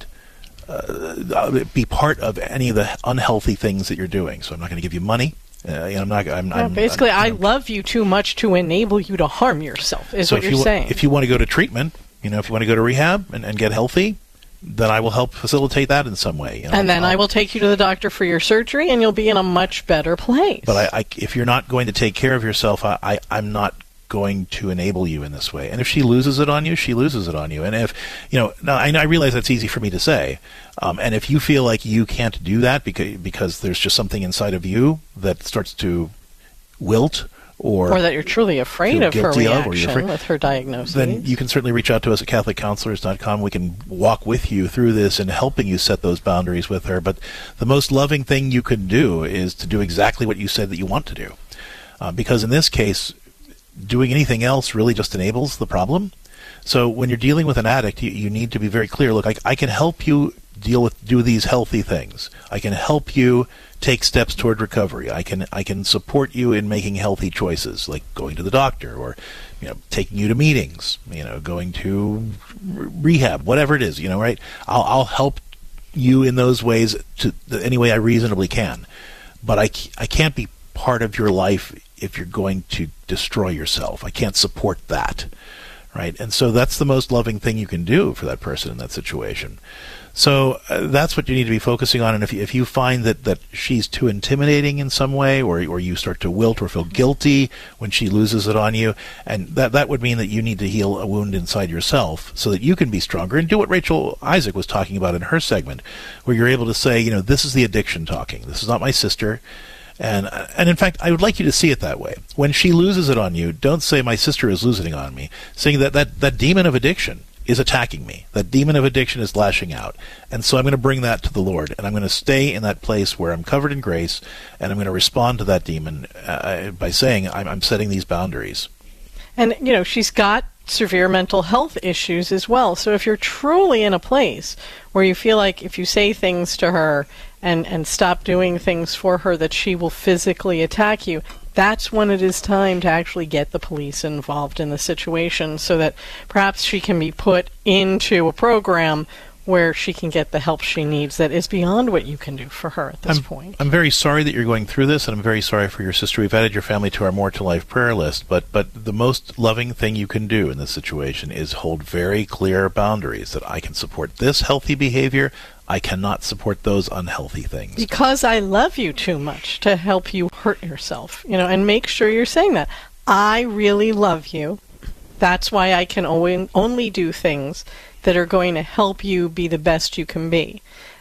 uh, be part of any of the unhealthy things that you're doing. So I'm not going to give you money. Uh, you know, I'm not. I'm, Yeah, I'm, basically, I'm, I love you too much to enable you to harm yourself, is so what if you're you, saying. If you want to go to treatment, you know, if you want to go to rehab and, and get healthy, then I will help facilitate that in some way. You know, and then I'll, I will take you to the doctor for your surgery, and you'll be in a much better place. But I, I, if you're not going to take care of yourself, I, I, I'm not going to enable you in this way. And if she loses it on you, she loses it on you. And if, you know, now I, I realize that's easy for me to say. Um, and if you feel like you can't do that because because there's just something inside of you that starts to wilt, or or that you're truly afraid feel of her guilty of, reaction or you're afraid- with her diagnosis. then you can certainly reach out to us at Catholic Counselors dot com. We can walk with you through this and helping you set those boundaries with her. But the most loving thing you can do is to do exactly what you said that you want to do. Uh, because in this case, doing anything else really just enables the problem. So when you're dealing with an addict, you, you need to be very clear. Look, I, I can help you deal with do these healthy things. I can help you take steps toward recovery. I can I can support you in making healthy choices, like going to the doctor, or you know, taking you to meetings, you know, going to rehab, whatever it is, you know, right? I'll I'll help you in those ways to any way I reasonably can. But I I can't be part of your life if you're going to destroy yourself. I can't support that, right? And so that's the most loving thing you can do for that person in that situation. So uh, that's what you need to be focusing on. And if you, if you find that, that she's too intimidating in some way, or or you start to wilt or feel guilty when she loses it on you, and that, that would mean that you need to heal a wound inside yourself so that you can be stronger and do what Rachel Isaac was talking about in her segment, where you're able to say, you know, this is the addiction talking. This is not my sister. And and in fact, I would like you to see it that way. When she loses it on you, don't say my sister is losing it on me. Saying that that, that demon of addiction is attacking me. That demon of addiction is lashing out. And so I'm going to bring that to the Lord. And I'm going to stay in that place where I'm covered in grace. And I'm going to respond to that demon uh, by saying I'm, I'm setting these boundaries. And, you know, she's got severe mental health issues as well. So if you're truly in a place where you feel like if you say things to her and, and stop doing things for her that she will physically attack you, that's when it is time to actually get the police involved in the situation so that perhaps she can be put into a program where she can get the help she needs that is beyond what you can do for her at this I'm, point. I'm very sorry that you're going through this, and I'm very sorry for your sister. We've added your family to our More to Life prayer list, but but the most loving thing you can do in this situation is hold very clear boundaries that I can support this healthy behavior. I cannot support those unhealthy things. Because I love you too much to help you hurt yourself, you know, and make sure you're saying that. I really love you. That's why I can only, only do things that are going to help you be the best you can be.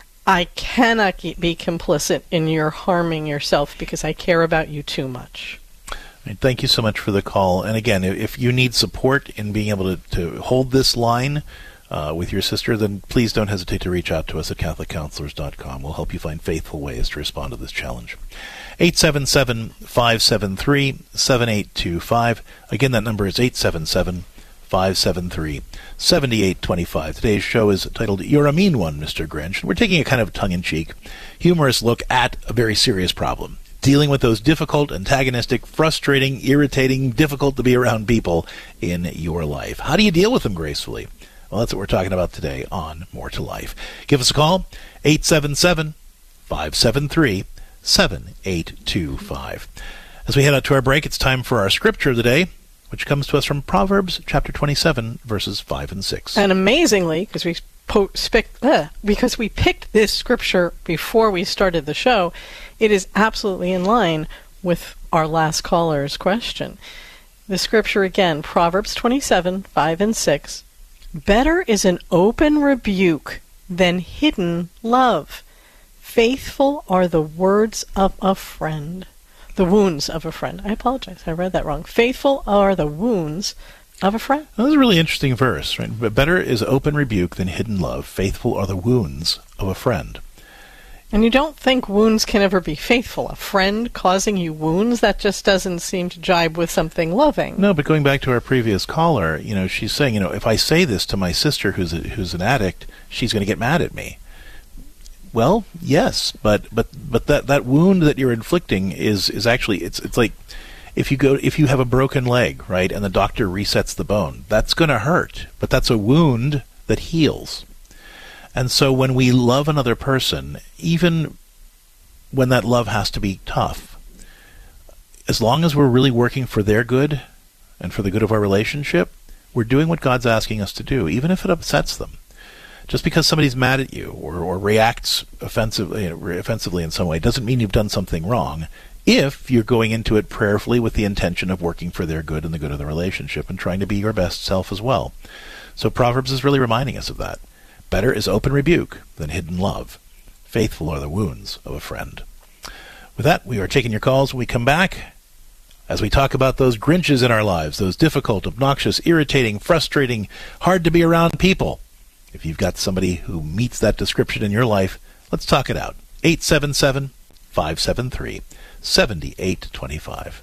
I cannot be complicit in your harming yourself because I care about you too much. Thank you so much for the call. And again, if you need support in being able to, to hold this line uh, with your sister, then please don't hesitate to reach out to us at Catholic Counselors dot com. We'll help you find faithful ways to respond to this challenge. eight seven seven, five seven three, seven eight two five. Again, that number is eight seven seven, five seven three, seven eight two five. Today's show is titled You're a Mean One, Mister Grinch. We're taking a kind of tongue-in-cheek, humorous look at a very serious problem. Dealing with those difficult, antagonistic, frustrating, irritating, difficult to be around people in your life. How do you deal with them gracefully? Well, that's what we're talking about today on More to Life. Give us a call, eight seven seven, five seven three, seven eight two five. As we head out to our break, it's time for our scripture of the day, which comes to us from Proverbs chapter twenty-seven, verses five and six. And amazingly, because we po- spic- uh, because we picked this scripture before we started the show, it is absolutely in line with our last caller's question. The scripture again, Proverbs twenty-seven, five and six. Better is an open rebuke than hidden love. Faithful are the words of a friend. The wounds of a friend. I apologize, I read that wrong. Faithful are the wounds of a friend. That was a really interesting verse, right? But better is open rebuke than hidden love. Faithful are the wounds of a friend. And you don't think wounds can ever be faithful. A friend causing you wounds, that just doesn't seem to jibe with something loving. No, but going back to our previous caller, you know, she's saying, you know, if I say this to my sister who's a, who's an addict, she's going to get mad at me. Well, yes, but but but that, that wound that you're inflicting is, is actually it's it's like if you go if you have a broken leg, right, and the doctor resets the bone, that's going to hurt, but that's a wound that heals. And so when we love another person, even when that love has to be tough, as long as we're really working for their good and for the good of our relationship, we're doing what God's asking us to do, even if it upsets them. Just because somebody's mad at you or, or reacts offensively, you know, offensively in some way doesn't mean you've done something wrong, if you're going into it prayerfully with the intention of working for their good and the good of the relationship and trying to be your best self as well. So Proverbs is really reminding us of that. Better is open rebuke than hidden love. Faithful are the wounds of a friend. With that, we are taking your calls when we come back as we talk about those Grinches in our lives, those difficult, obnoxious, irritating, frustrating, hard to be around people. If you've got somebody who meets that description in your life, let's talk it out. eight seven seven, five seven three, seven eight two five.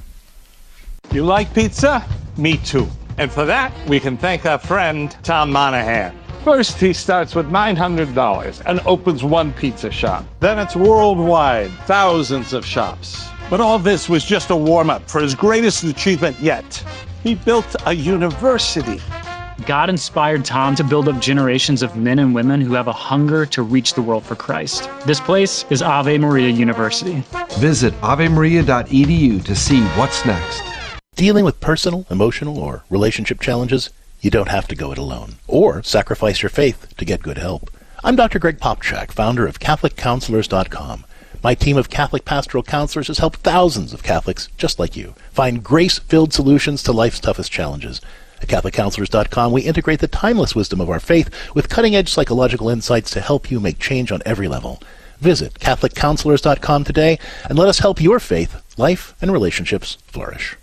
You like pizza? Me too. And for that, we can thank our friend, Tom Monahan. First, he starts with nine hundred dollars and opens one pizza shop. Then it's worldwide, thousands of shops. But all this was just a warm-up for his greatest achievement yet. He built a university. God inspired Tom to build up generations of men and women who have a hunger to reach the world for Christ. This place is Ave Maria University. Visit ave maria dot e d u to see what's next. Dealing with personal, emotional, or relationship challenges? You don't have to go it alone, or sacrifice your faith to get good help. I'm Doctor Greg Popchak, founder of Catholic Counselors dot com. My team of Catholic pastoral counselors has helped thousands of Catholics just like you find grace-filled solutions to life's toughest challenges. At Catholic Counselors dot com, we integrate the timeless wisdom of our faith with cutting-edge psychological insights to help you make change on every level. Visit Catholic Counselors dot com today and let us help your faith, life, and relationships flourish.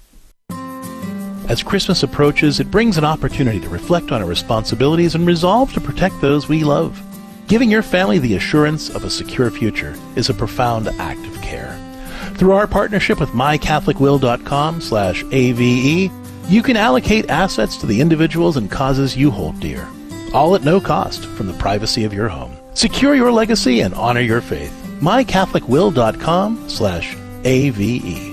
As Christmas approaches, it brings an opportunity to reflect on our responsibilities and resolve to protect those we love. Giving your family the assurance of a secure future is a profound act of care. Through our partnership with my catholic will dot com slash A V E, you can allocate assets to the individuals and causes you hold dear, all at no cost from the privacy of your home. Secure your legacy and honor your faith. my catholic will dot com slash A V E.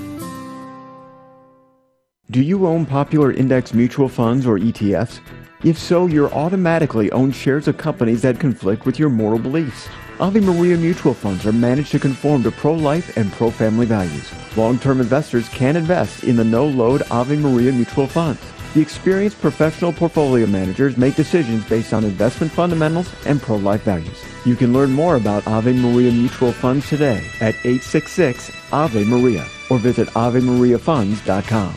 Do you own popular index mutual funds or E T Fs? If so, you're automatically owned shares of companies that conflict with your moral beliefs. Ave Maria mutual funds are managed to conform to pro-life and pro-family values. Long-term investors can invest in the no-load Ave Maria mutual funds. The experienced professional portfolio managers make decisions based on investment fundamentals and pro-life values. You can learn more about Ave Maria mutual funds today at eight six six, A V E Maria or visit ave maria funds dot com.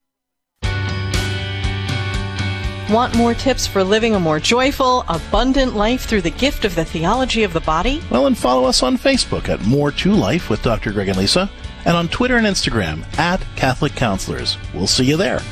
Want more tips for living a more joyful, abundant life through the gift of the theology of the body? Well, and follow us on Facebook at More to Life with Doctor Greg and Lisa, and on Twitter and Instagram at Catholic Counselors. We'll see you there.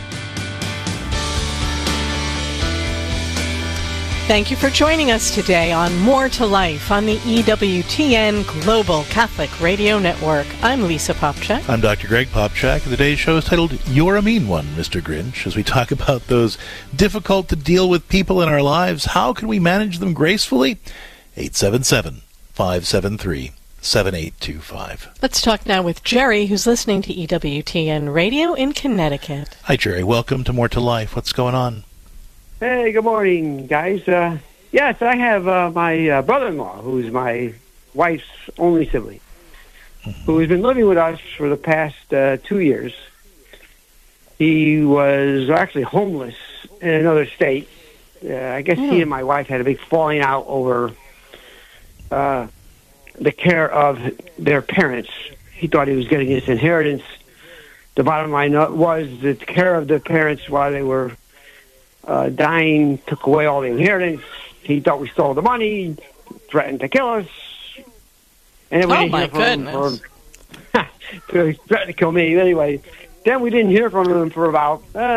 Thank you for joining us today on More to Life on the E W T N Global Catholic Radio Network. I'm Lisa Popchak. I'm Doctor Greg Popchak. Today's show is titled You're a Mean One, Mister Grinch, as we talk about those difficult to deal with people in our lives. How can we manage them gracefully? eight seven seven, five seven three, seven eight two five. Let's talk now with Jerry, who's listening to E W T N Radio in Connecticut. Hi, Jerry. Welcome to More to Life. What's going on? Hey, good morning, guys. Uh, yes, I have uh, my uh, brother-in-law, who's my wife's only sibling, mm-hmm. who has been living with us for the past uh, two years. He was actually homeless in another state. Uh, I guess mm. he and my wife had a big falling out over uh, the care of their parents. He thought he was getting his inheritance. The bottom line was that the care of the parents while they were Uh, dying took away all the inheritance. He thought we stole the money, threatened to kill us. And then we oh, didn't my hear from goodness. Him for, he threatened to kill me. Anyway, then we didn't hear from him for about uh,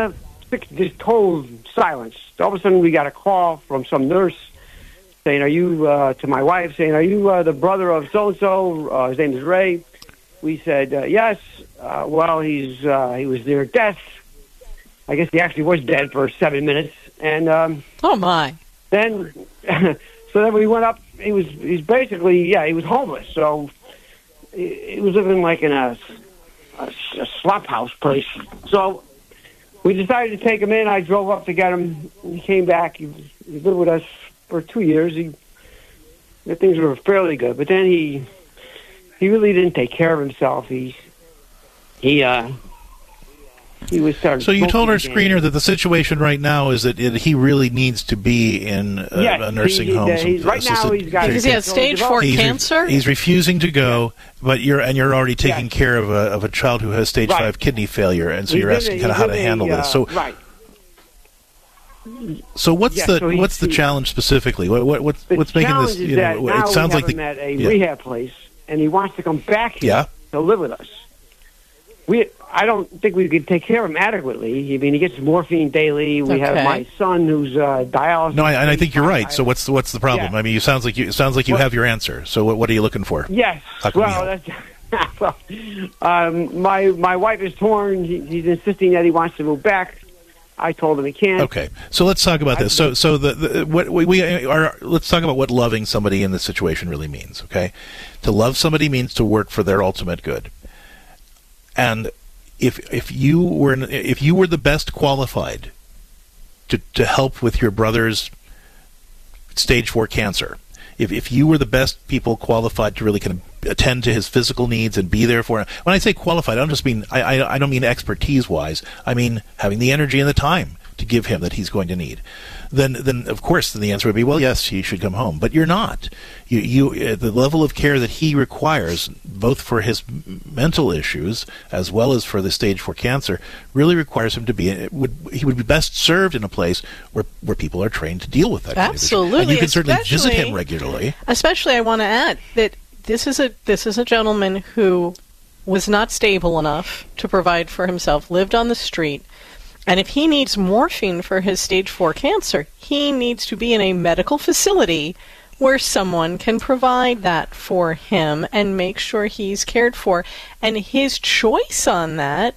just total silence. All of a sudden, we got a call from some nurse saying, "Are you?" Uh, to my wife, saying, "Are you uh, the brother of so and so? His name is Ray." We said, uh, "Yes." Uh, well, he's uh, he was near death. I guess he actually was dead for seven minutes. And um, oh my! Then, so then we went up. He was he's basically yeah he was homeless. So he, he was living like in a, a, a slop house place. So we decided to take him in. I drove up to get him. He came back. He, he lived with us for two years. He things were fairly good, but then he he really didn't take care of himself. He he uh. He was starting so you told our again. screener that the situation right now is that it, he really needs to be in uh, yes, a nursing he, home. Uh, he's, right now he's got because he has stage four he's cancer. Re- he's refusing to go, but you're and you're already taking yes. care of a of a child who has stage right. five kidney failure, and so he's you're asking a, kind of how to a, handle uh, this. So right. So what's yeah, the so he, what's the he, challenge specifically? What, what what's the what's making this? Is You that know, now it sounds we like have the him at a yeah. rehab place, and he wants to come back here yeah. to live with us. We, I don't think we could take care of him adequately. I mean, he gets morphine daily. We okay. have my son who's uh, dialysis. No, I, and I think you're right. So what's the, what's the problem? Yeah. I mean, you sounds like you it sounds like you well, have your answer. So what, what are you looking for? Yes. Well, that's, well um, my my wife is torn. He, he's insisting that he wants to move back. I told him he can't. Okay, so let's talk about this. So, so the, the what we, we are. Let's talk about what loving somebody in this situation really means. Okay, to love somebody means to work for their ultimate good. And if if you were if you were the best qualified to to help with your brother's stage four cancer, if if you were the best people qualified to really kind of attend to his physical needs and be there for him, when I say qualified, I don't just mean I I, I don't mean expertise wise. I mean having the energy and the time to give him that he's going to need. Then, then of course, then the answer would be, well, yes, he should come home. But you're not. You, you, uh, the level of care that he requires, both for his m- mental issues as well as for the stage four cancer, really requires him to be. It would he would be best served in a place where where people are trained to deal with that. Absolutely, kind of issue. And you can certainly visit him especially- regularly. Especially, I want to add that this is a this is a gentleman who was not stable enough to provide for himself, lived on the street. And if he needs morphine for his stage four cancer, he needs to be in a medical facility where someone can provide that for him and make sure he's cared for. And his choice on that,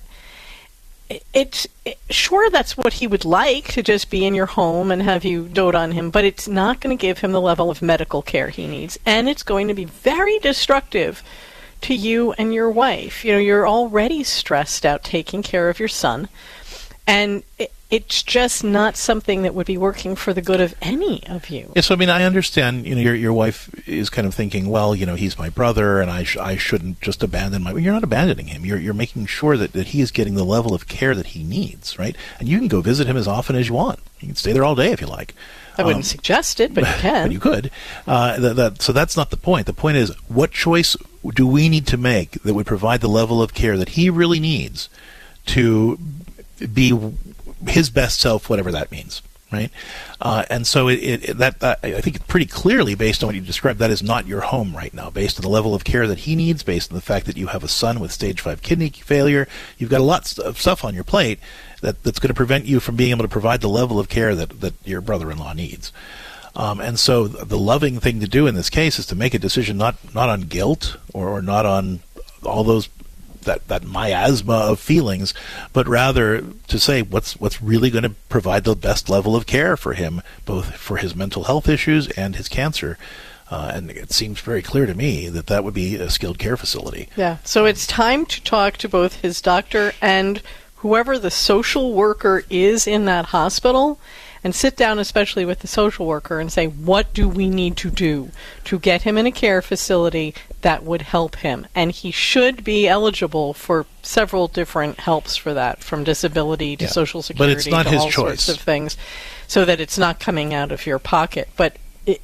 it, it's it, sure that's what he would like, to just be in your home and have you dote on him, but it's not going to give him the level of medical care he needs. And it's going to be very destructive to you and your wife. You know, you're already stressed out taking care of your son. And it, it's just not something that would be working for the good of any of you. Yes, so I mean, I understand. You know, your your wife is kind of thinking, well, you know, he's my brother, and I sh- I shouldn't just abandon my. Well, you're not abandoning him. You're you're making sure that, that he is getting the level of care that he needs, right? And you can go visit him as often as you want. You can stay there all day if you like. I wouldn't Um, suggest it, but you can. But you could. Uh, that, that, so that's not the point. The point is, what choice do we need to make that would provide the level of care that he really needs to be his best self, whatever that means, right? Uh, and so it, it, that, that I think pretty clearly, based on what you described, that is not your home right now. Based on the level of care that he needs, based on the fact that you have a son with stage five kidney failure, you've got a lot of stuff on your plate that, that's going to prevent you from being able to provide the level of care that, that your brother-in-law needs. Um, and so the loving thing to do in this case is to make a decision not, not on guilt or, or not on all those that, that miasma of feelings, but rather to say what's what's really going to provide the best level of care for him, both for his mental health issues and his cancer. Uh, and it seems very clear to me that that would be a skilled care facility. Yeah. So it's time to talk to both his doctor and whoever the social worker is in that hospital, and sit down especially with the social worker and say, what do we need to do to get him in a care facility that would help him? And he should be eligible for several different helps for that, from disability to Yeah. Social Security But it's not to his all choice. sorts of things, so that it's not coming out of your pocket. But it,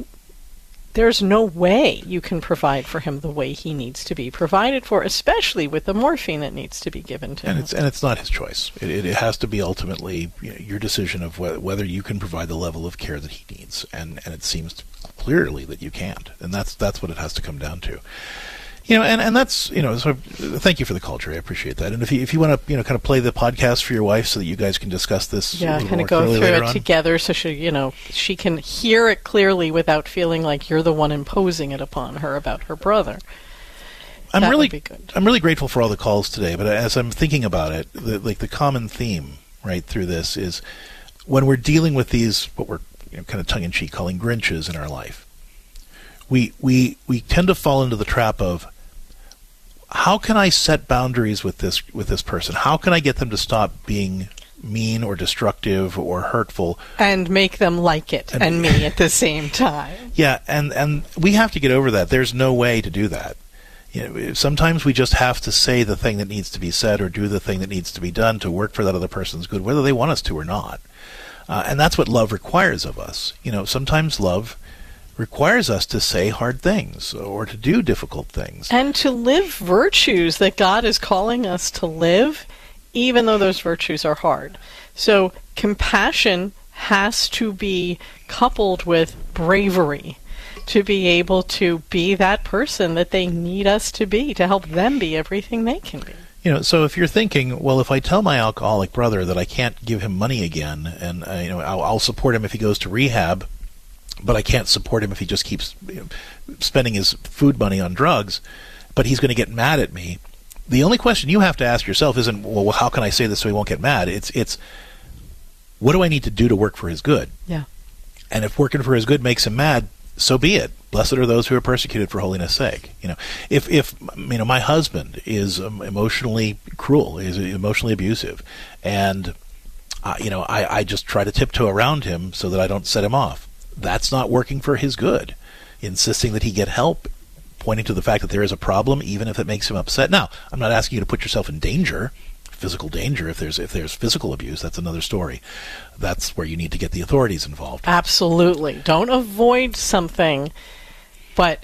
there's no way you can provide for him the way he needs to be provided for, especially with the morphine that needs to be given to And him. it's and it's not his choice. It, it, it has to be ultimately, you know, your decision of wh- whether you can provide the level of care that he needs, and and it seems clearly that you can't, and that's that's what it has to come down to. You know, and, and that's, you know, so thank you for the call, Jerry. I appreciate that. And if you, if you want to, you know, kind of play the podcast for your wife so that you guys can discuss this yeah, a little kind more of go clearly through later it on. together so she, you know, she can hear it clearly without feeling like you're the one imposing it upon her about her brother. I'm That really, would be good. I'm really grateful for all the calls today. But as I'm thinking about it, the, like the common theme right through this is when we're dealing with these, what we're you know, kind of tongue-in-cheek calling Grinches in our life, we we we tend to fall into the trap of, how can I set boundaries with this with this person? How can I get them to stop being mean or destructive or hurtful? And make them like it and, and me at the same time. Yeah, and, and we have to get over that. There's no way to do that. You know, sometimes we just have to say the thing that needs to be said or do the thing that needs to be done to work for that other person's good, whether they want us to or not. Uh, and that's what love requires of us. You know, sometimes love requires us to say hard things or to do difficult things. And to live virtues that God is calling us to live, even though those virtues are hard. So compassion has to be coupled with bravery to be able to be that person that they need us to be, to help them be everything they can be. You know, so if you're thinking, well, if I tell my alcoholic brother that I can't give him money again, and uh, you know, I'll, I'll support him if he goes to rehab, but I can't support him if he just keeps you know, spending his food money on drugs, but he's going to get mad at me. The only question you have to ask yourself isn't, well, how can I say this so he won't get mad? It's, it's what do I need to do to work for his good? Yeah. And if working for his good makes him mad, so be it. Blessed are those who are persecuted for holiness' sake. You know, if if you know my husband is um, emotionally cruel, is emotionally abusive, and uh, you know I, I just try to tiptoe around him so that I don't set him off. That's not working for his good. Insisting that he get help, pointing to the fact that there is a problem, even if it makes him upset. Now, I'm not asking you to put yourself in danger, physical danger. If there's if there's physical abuse, that's another story. That's where you need to get the authorities involved. Absolutely. Don't avoid something, but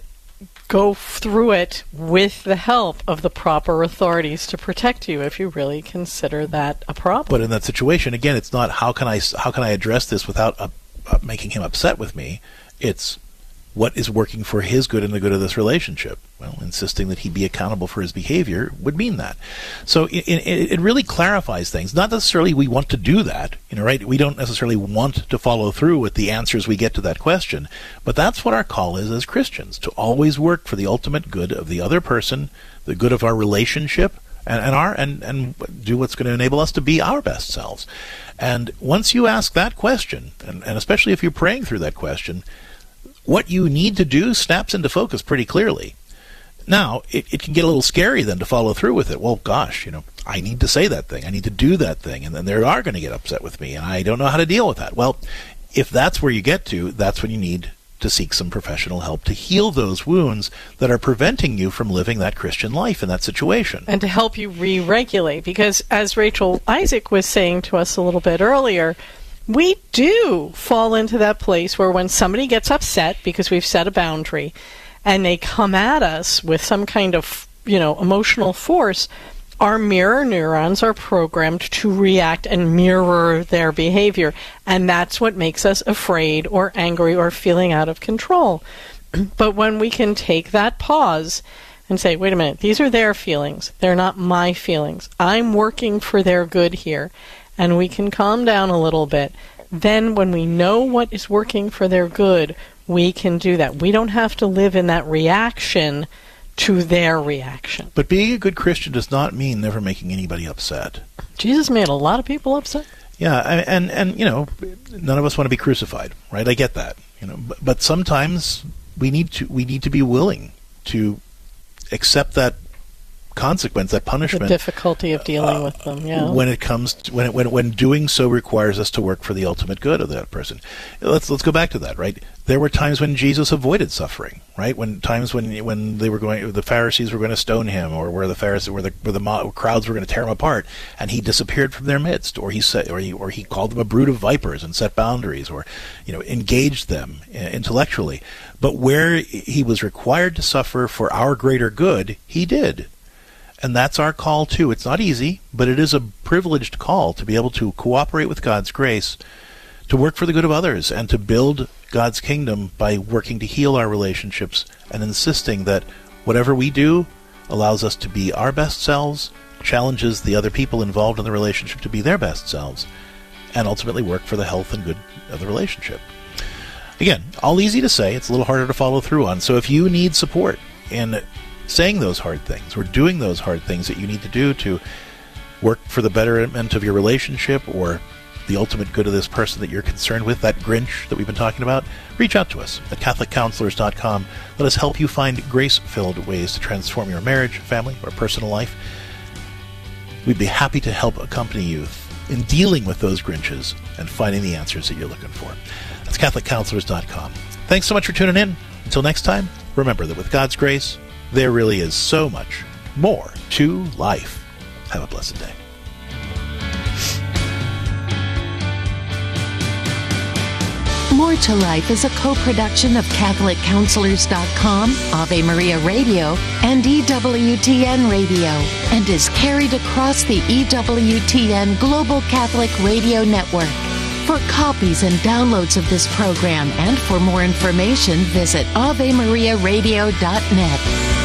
go through it with the help of the proper authorities to protect you if you really consider that a problem. But in that situation, again, it's not how can I how can I address this without uh, uh, making him upset with me. It's what is working for his good and the good of this relationship. Well, insisting that he be accountable for his behavior would mean that. So it, it, it really clarifies things. Not necessarily we want to do that, you know, right? We don't necessarily want to follow through with the answers we get to that question, but that's what our call is as Christians, to always work for the ultimate good of the other person, the good of our relationship, and, and our and, and do what's going to enable us to be our best selves. And once you ask that question, and, and especially if you're praying through that question, what you need to do snaps into focus pretty clearly. Now, it, it can get a little scary then to follow through with it. Well, gosh, you know, I need to say that thing. I need to do that thing. And then they are going to get upset with me, and I don't know how to deal with that. Well, if that's where you get to, that's when you need to seek some professional help to heal those wounds that are preventing you from living that Christian life in that situation. And to help you re-regulate. Because as Rachel Isaac was saying to us a little bit earlier, we do fall into that place where when somebody gets upset because we've set a boundary and they come at us with some kind of, you know, emotional force, our mirror neurons are programmed to react and mirror their behavior. And that's what makes us afraid or angry or feeling out of control. But when we can take that pause and say, wait a minute, these are their feelings. They're not my feelings. I'm working for their good here. And we can calm down a little bit. Then when we know what is working for their good, we can do that. We don't have to live in that reaction to their reaction. But being a good Christian does not mean never making anybody upset. Jesus made a lot of people upset. Yeah, and, and, and you know, none of us want to be crucified, right? I get that. You know, but, but sometimes we need to we need to be willing to accept that consequence, that punishment, the difficulty of dealing uh, with them, yeah. When it comes to, when it, when when doing so requires us to work for the ultimate good of that person. Let's let's go back to that, right? There were times when Jesus avoided suffering, right? When times when when they were going, the Pharisees were going to stone him, or where the Pharisees, where the where the mob, crowds were going to tear him apart, and he disappeared from their midst, or he said, or he or he called them a brood of vipers and set boundaries, or you know, engaged them intellectually. But where he was required to suffer for our greater good, he did. And that's our call, too. It's not easy, but it is a privileged call to be able to cooperate with God's grace, to work for the good of others, and to build God's kingdom by working to heal our relationships and insisting that Whatever we do allows us to be our best selves, challenges the other people involved in the relationship to be their best selves, and ultimately work for the health and good of the relationship. Again, all easy to say, it's a little harder to follow through on. So if you need support in saying those hard things or doing those hard things that you need to do to work for the betterment of your relationship or the ultimate good of this person that you're concerned with, that Grinch that we've been talking about, reach out to us at Catholic Counselors dot com. Let us help you find grace-filled ways to transform your marriage, family, or personal life. We'd be happy to help accompany you in dealing with those Grinches and finding the answers that you're looking for. That's Catholic Counselors dot com. Thanks so much for tuning in. Until next time, remember that with God's grace, there really is so much more to life. Have a blessed day. More to Life is a co-production of Catholic Counselors dot com, Ave Maria Radio, and E W T N Radio, and is carried across the E W T N Global Catholic Radio Network. For copies and downloads of this program and for more information, visit Ave Maria Radio dot net.